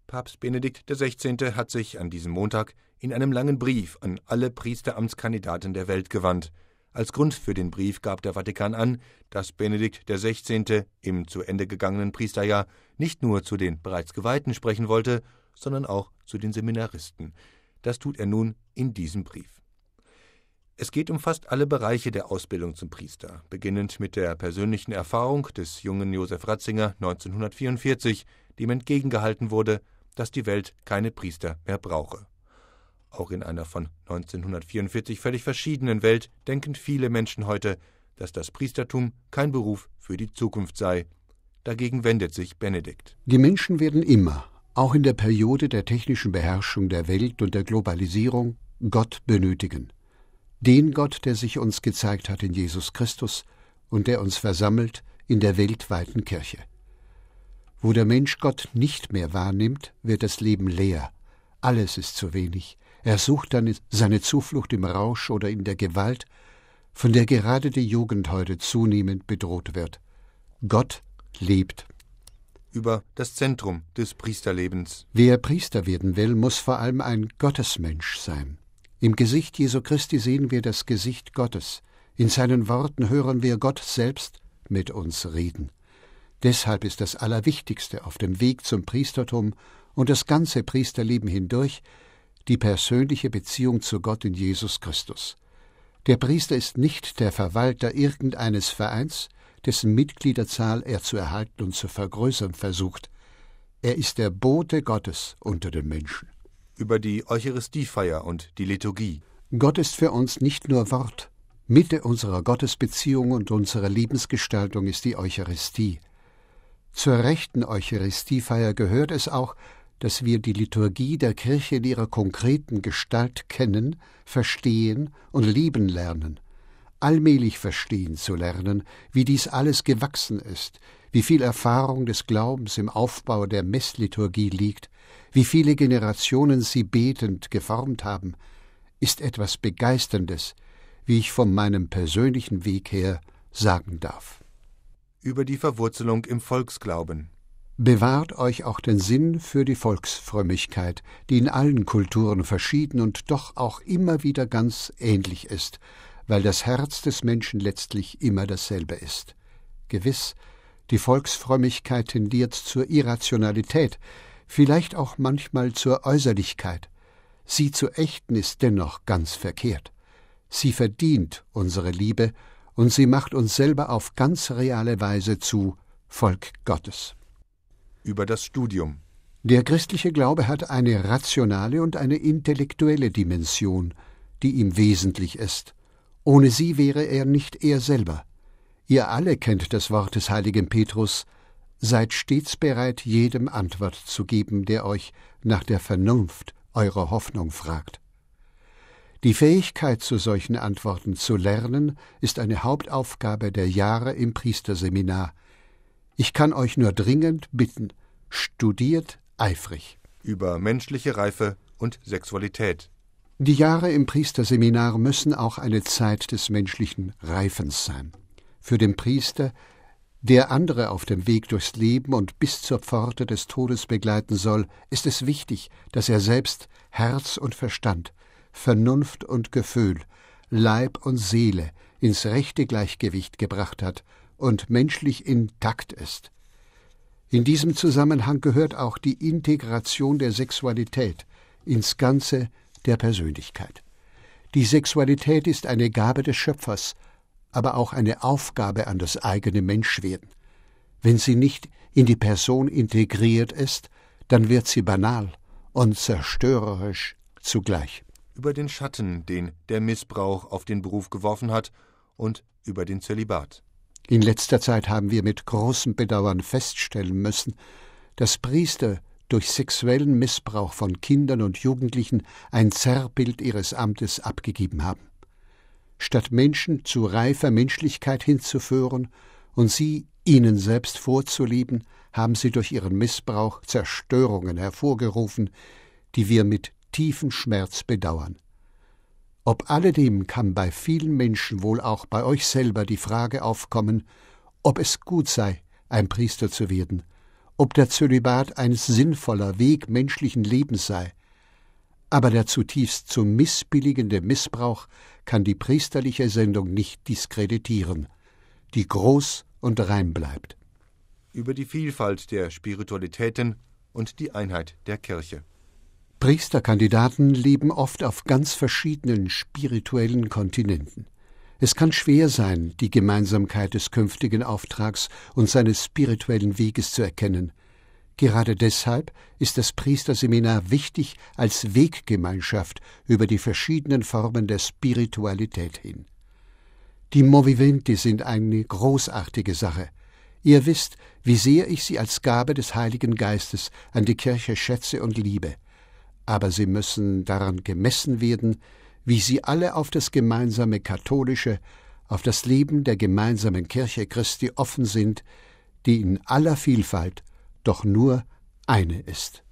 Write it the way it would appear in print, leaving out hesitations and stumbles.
Papst Benedikt XVI. Hat sich an diesem Montag in einem langen Brief an alle Priesteramtskandidaten der Welt gewandt. Als Grund für den Brief gab der Vatikan an, dass Benedikt XVI. Im zu Ende gegangenen Priesterjahr nicht nur zu den bereits Geweihten sprechen wollte, sondern auch zu den Seminaristen. Das tut er nun in diesem Brief. Es geht um fast alle Bereiche der Ausbildung zum Priester, beginnend mit der persönlichen Erfahrung des jungen Josef Ratzinger 1944, dem entgegengehalten wurde, dass die Welt keine Priester mehr brauche. Auch in einer von 1944 völlig verschiedenen Welt denken viele Menschen heute, dass das Priestertum kein Beruf für die Zukunft sei. Dagegen wendet sich Benedikt. Die Menschen werden immer, auch in der Periode der technischen Beherrschung der Welt und der Globalisierung, Gott benötigen. Den Gott, der sich uns gezeigt hat in Jesus Christus und der uns versammelt in der weltweiten Kirche. Wo der Mensch Gott nicht mehr wahrnimmt, wird das Leben leer. Alles ist zu wenig. Er sucht dann seine Zuflucht im Rausch oder in der Gewalt, von der gerade die Jugend heute zunehmend bedroht wird. Gott lebt. Über das Zentrum des Priesterlebens. Wer Priester werden will, muss vor allem ein Gottesmensch sein. Im Gesicht Jesu Christi sehen wir das Gesicht Gottes. In seinen Worten hören wir Gott selbst mit uns reden. Deshalb ist das Allerwichtigste auf dem Weg zum Priestertum und das ganze Priesterleben hindurch die persönliche Beziehung zu Gott in Jesus Christus. Der Priester ist nicht der Verwalter irgendeines Vereins, dessen Mitgliederzahl er zu erhalten und zu vergrößern versucht. Er ist der Bote Gottes unter den Menschen. Über die Eucharistiefeier und die Liturgie. Gott ist für uns nicht nur Wort. Mitte unserer Gottesbeziehung und unserer Lebensgestaltung ist die Eucharistie. Zur rechten Eucharistiefeier gehört es auch, dass wir die Liturgie der Kirche in ihrer konkreten Gestalt kennen, verstehen und lieben lernen. Allmählich verstehen zu lernen, wie dies alles gewachsen ist, wie viel Erfahrung des Glaubens im Aufbau der Messliturgie liegt, wie viele Generationen sie betend geformt haben, ist etwas Begeisterndes, wie ich von meinem persönlichen Weg her sagen darf. Über die Verwurzelung im Volksglauben. Bewahrt euch auch den Sinn für die Volksfrömmigkeit, die in allen Kulturen verschieden und doch auch immer wieder ganz ähnlich ist, weil das Herz des Menschen letztlich immer dasselbe ist. Gewiss, die Volksfrömmigkeit tendiert zur Irrationalität, vielleicht auch manchmal zur Äußerlichkeit. Sie zu ächten ist dennoch ganz verkehrt. Sie verdient unsere Liebe und sie macht uns selber auf ganz reale Weise zu Volk Gottes. Über das Studium. Der christliche Glaube hat eine rationale und eine intellektuelle Dimension, die ihm wesentlich ist. Ohne sie wäre er nicht er selber. Ihr alle kennt das Wort des heiligen Petrus: Seid stets bereit, jedem Antwort zu geben, der euch nach der Vernunft eurer Hoffnung fragt. Die Fähigkeit, zu solchen Antworten zu lernen, ist eine Hauptaufgabe der Jahre im Priesterseminar. Ich kann euch nur dringend bitten, studiert eifrig. Über menschliche Reife und Sexualität. Die Jahre im Priesterseminar müssen auch eine Zeit des menschlichen Reifens sein. Für den Priester, der andere auf dem Weg durchs Leben und bis zur Pforte des Todes begleiten soll, ist es wichtig, dass er selbst Herz und Verstand, Vernunft und Gefühl, Leib und Seele ins rechte Gleichgewicht gebracht hat und menschlich intakt ist. In diesem Zusammenhang gehört auch die Integration der Sexualität ins Ganze der Persönlichkeit. Die Sexualität ist eine Gabe des Schöpfers, aber auch eine Aufgabe an das eigene Menschwerden. Wenn sie nicht in die Person integriert ist, dann wird sie banal und zerstörerisch zugleich. Über den Schatten, den der Missbrauch auf den Beruf geworfen hat, und über den Zölibat. In letzter Zeit haben wir mit großem Bedauern feststellen müssen, dass Priester durch sexuellen Missbrauch von Kindern und Jugendlichen ein Zerrbild ihres Amtes abgegeben haben. Statt Menschen zu reifer Menschlichkeit hinzuführen und sie ihnen selbst vorzuleben, haben sie durch ihren Missbrauch Zerstörungen hervorgerufen, die wir mit tiefem Schmerz bedauern. Ob alledem kann bei vielen Menschen, wohl auch bei euch selber, die Frage aufkommen, ob es gut sei, ein Priester zu werden, ob der Zölibat ein sinnvoller Weg menschlichen Lebens sei. Aber der zutiefst zu missbilligende Missbrauch kann die priesterliche Sendung nicht diskreditieren, die groß und rein bleibt. Über die Vielfalt der Spiritualitäten und die Einheit der Kirche. Priesterkandidaten leben oft auf ganz verschiedenen spirituellen Kontinenten. Es kann schwer sein, die Gemeinsamkeit des künftigen Auftrags und seines spirituellen Weges zu erkennen. Gerade deshalb ist das Priesterseminar wichtig als Weggemeinschaft über die verschiedenen Formen der Spiritualität hin. Die Movimenti sind eine großartige Sache. Ihr wisst, wie sehr ich sie als Gabe des Heiligen Geistes an die Kirche schätze und liebe. Aber sie müssen daran gemessen werden, wie sie alle auf das gemeinsame katholische, auf das Leben der gemeinsamen Kirche Christi offen sind, die in aller Vielfalt doch nur eine ist.